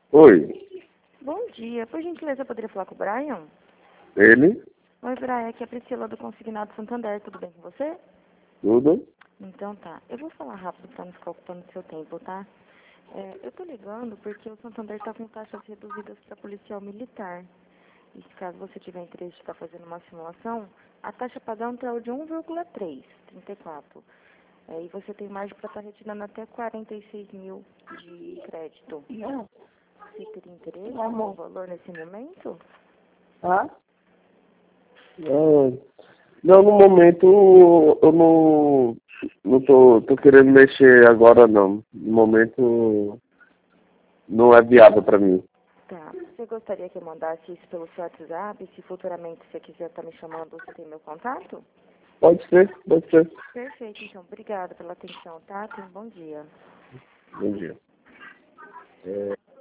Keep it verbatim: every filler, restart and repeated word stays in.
Oi, Bom dia. Por gentileza, eu poderia falar com o Brian? ele, Oi, Brian. Aqui é a Priscila do Consignado Santander. Tudo bem com você? tudo? Então tá. Eu vou falar rápido para não ficar ocupando seu tempo, tá? É, eu tô ligando porque o Santander tá com taxas reduzidas para policial militar. E se caso você tiver interesse de estar fazendo uma simulação, a taxa padrão é de um vírgula três, trinta e quatro. É, e você tem margem para estar retirando até quarenta e seis mil de crédito. Não, Você teria interesse meu no amor. valor nesse momento? Hã? Ah, não, no momento eu não, não tô, tô querendo mexer agora não. No momento não é viável para mim. Tá. Você gostaria que eu mandasse isso pelo seu WhatsApp? Se futuramente você quiser estar me chamando, você tem meu contato? Pode ser, pode ser. Perfeito, então. Obrigada pela atenção, tá? Tenha um bom dia. Bom dia. É...